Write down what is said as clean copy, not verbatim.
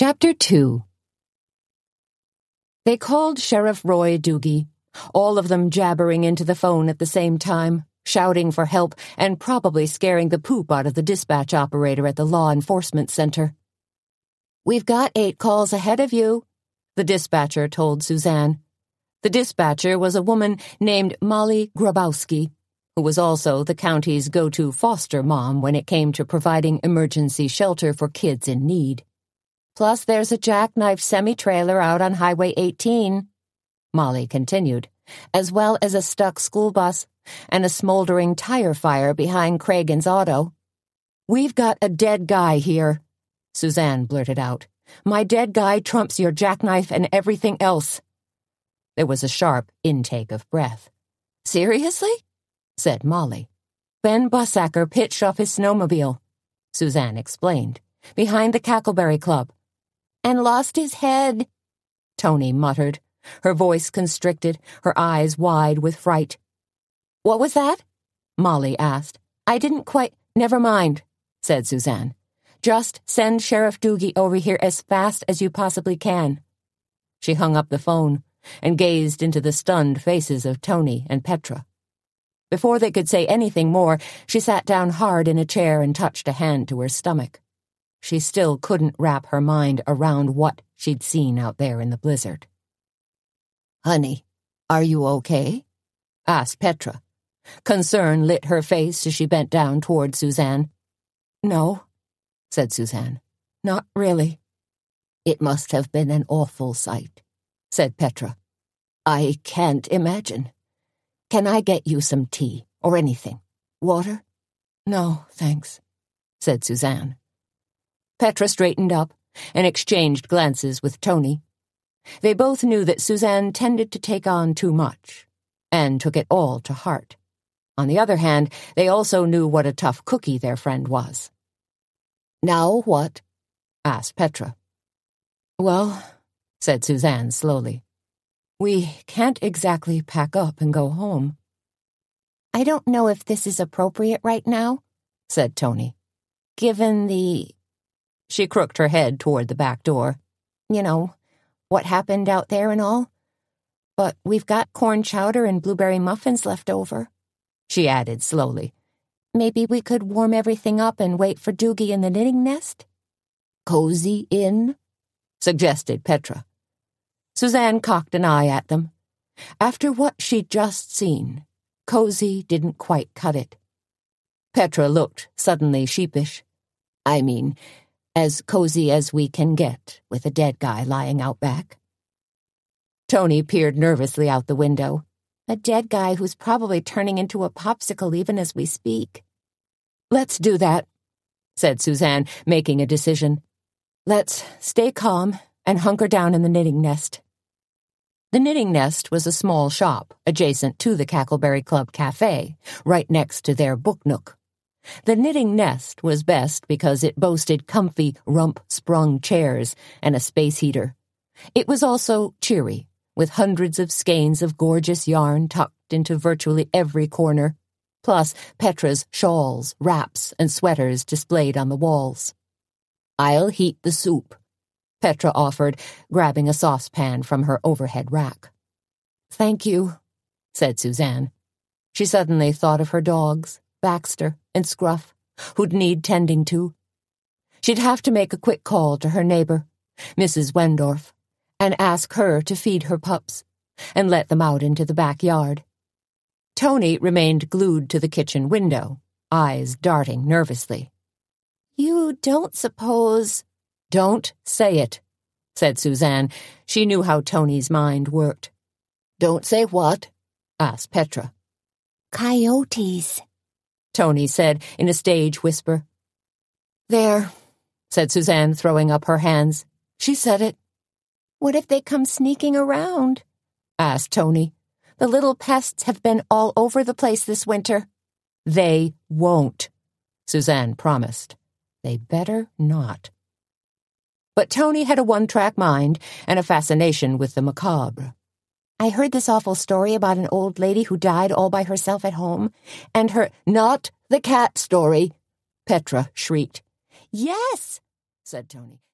Chapter 2. They called Sheriff Roy Doogie, all of them jabbering into the phone at the same time, shouting for help and probably scaring the poop out of the dispatch operator at the law enforcement center. "We've got 8 calls ahead of you," the dispatcher told Suzanne. The dispatcher was a woman named Molly Grabowski, who was also the county's go-to foster mom when it came to providing emergency shelter for kids in need. "Plus there's a jackknife semi-trailer out on Highway 18, Molly continued, "as well as a stuck school bus and a smoldering tire fire behind Cragen's auto." "We've got a dead guy here," Suzanne blurted out. "My dead guy trumps your jackknife and everything else." There was a sharp intake of breath. "Seriously?" said Molly. "Ben Bussacker pitched off his snowmobile," Suzanne explained, "behind the Cackleberry Club." "And lost his head," Tony muttered, her voice constricted, her eyes wide with fright. "What was that?" Molly asked. "I didn't quite—" "Never mind," said Suzanne. "Just send Sheriff Doogie over here as fast as you possibly can." She hung up the phone and gazed into the stunned faces of Tony and Petra. Before they could say anything more, she sat down hard in a chair and touched a hand to her stomach. She still couldn't wrap her mind around what she'd seen out there in the blizzard. "Honey, are you okay?" asked Petra. Concern lit her face as she bent down toward Suzanne. "No," said Suzanne. "Not really." "It must have been an awful sight," said Petra. "I can't imagine. Can I get you some tea or anything? Water?" "No, thanks," said Suzanne. Petra straightened up and exchanged glances with Tony. They both knew that Suzanne tended to take on too much, and took it all to heart. On the other hand, they also knew what a tough cookie their friend was. "Now what?" asked Petra. "Well," said Suzanne slowly, "we can't exactly pack up and go home." "I don't know if this is appropriate right now," said Tony, "given the—" She crooked her head toward the back door. "You know, what happened out there and all. But we've got corn chowder and blueberry muffins left over," she added slowly. "Maybe we could warm everything up and wait for Doogie in the knitting nest?" "Cozy in?" suggested Petra. Suzanne cocked an eye at them. After what she'd just seen, cozy didn't quite cut it. Petra looked suddenly sheepish. "I mean, as cozy as we can get with a dead guy lying out back." Tony peered nervously out the window. "A dead guy who's probably turning into a popsicle even as we speak." "Let's do that," said Suzanne, making a decision. "Let's stay calm and hunker down in the knitting nest." The knitting nest was a small shop adjacent to the Cackleberry Club Cafe, right next to their book nook. The knitting nest was best because it boasted comfy, rump-sprung chairs and a space heater. It was also cheery, with hundreds of skeins of gorgeous yarn tucked into virtually every corner, plus Petra's shawls, wraps, and sweaters displayed on the walls. "I'll heat the soup," Petra offered, grabbing a saucepan from her overhead rack. "Thank you," said Suzanne. She suddenly thought of her dogs, Baxter and Scruff, who'd need tending to. She'd have to make a quick call to her neighbor, Mrs. Wendorf, and ask her to feed her pups and let them out into the backyard. Tony remained glued to the kitchen window, eyes darting nervously. "You don't suppose—" "Don't say it," said Suzanne. She knew how Tony's mind worked. "Don't say what?" asked Petra. "Coyotes," Tony said in a stage whisper. "There," said Suzanne, throwing up her hands. "She said it." "What if they come sneaking around?" asked Tony. "The little pests have been all over the place this winter." "They won't," Suzanne promised. "They better not." But Tony had a one-track mind and a fascination with the macabre. "I heard this awful story about an old lady who died all by herself at home, and her—" "Not the cat story," Petra shrieked. "Yes," said Tony.